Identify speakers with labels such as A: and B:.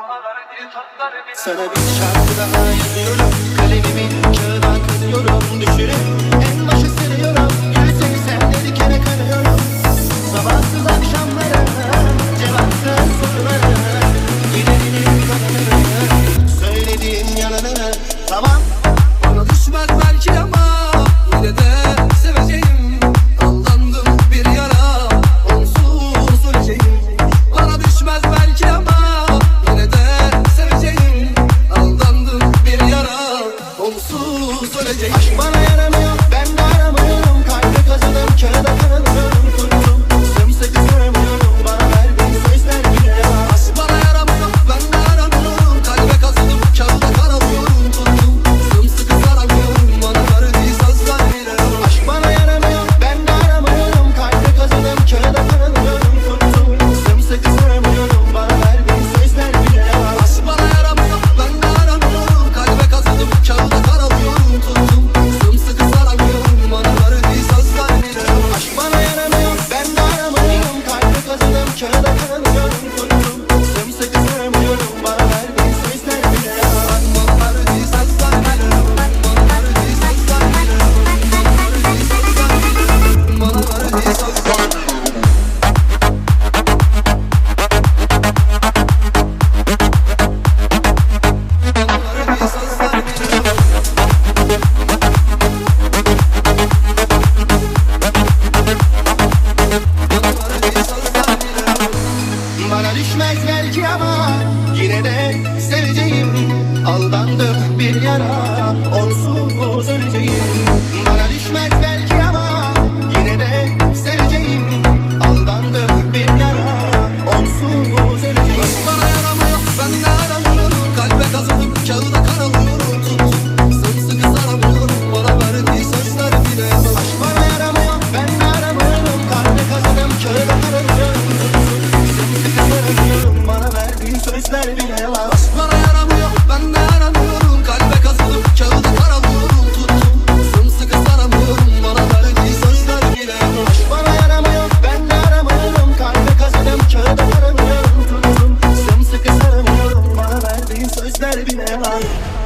A: Sana bir şarkı daha yazıyorum, kalemimin kağıda kazıyorum, düşürüp en başa seriyorum. Gülseni sen dedikene kanıyorum. Sabahsız akşamlara, cevapsız sorulara, giderinin kalanını, söylediğin yalanını. Tamam,
B: bana düşmez belki ama yine de seveceğim. Aldandım bir yara, onsuz öleceğim. Bana düşmez belki ama yine de seveceğim. Aldandım bir yara, onsuz öleceğim.
A: aşk bana yaramıyor, ben de aramıyorum. Kalbe kazanım, kağıda kanalıyorum, tuttum sımsıkı sarmıyorum. Bana verdiğin sözler bile yalan.
B: Aşk bana yaramıyor, ben de aramıyorum. Kalbe kazıdım, kağıda karalıyorum, tuttum sımsıkı saramıyorum. Bana verdiği sözler bile yalan.
A: Aşk bana yaramıyor, ben de aramıyorum. Kalbe kazanım, kağıda kanalıyorum, tuttum sımsıkı sarmıyorum. Bana verdiğin sözler bile yalan.
B: Aşk bana yaramıyor, ben de aramıyorum. Kalbe kazıdım, kağıda karalıyorum, tuttum sımsıkı saramıyorum. Bana verdiği sözler bile yalan.
A: Aşk bana yaramıyor, ben de aramıyorum. Kalbe kazanım, kağıda kanalıyorum, tuttum sımsıkı sarmıyorum. Bana verdiğin sözler bile yalan.
B: Bana verdiği sözler bile yalan. Bana verdiği sözler bile yalan. Bana verdiği sözler bile yalan. Bana verdiği sözler bile yalan. Bana verdiği sözler bile yalan.
A: Bana düşmez belki ama yine de seveceğim. Aldandım bir yara, onsuz öleceğim. Bana düşmez belki ama yine de seveceğim. Aldandım bir yara, onsuz öleceğim.
B: Bana yaramıyor, ben de aramıyorum. Kalbe kazıdım, kağıda karalıyorum, tuttum sımsıkı saramıyorum. Bana verdiği sözler bile yalan.
A: Aşk bana yaramıyor, ben de aramıyorum. Kalbe kazanım, kağıda karalıyorum, tuttum sımsıkı sarılıyorum. Bana verdiğin sözler bile yalan.
B: Bana yaramıyor, ben de aramıyorum. Kalbe kazıdım, kağıda karalıyorum, tuttum sımsıkı saramıyorum. Bana verdiği sözler bile yalan.
A: Aşk bana yaramıyor, ben de aramıyorum. Kalbe kazanım, kağıda karalıyorum, tuttum sımsıkı sarılıyorum. Bana verdiğin sözler bile yalan.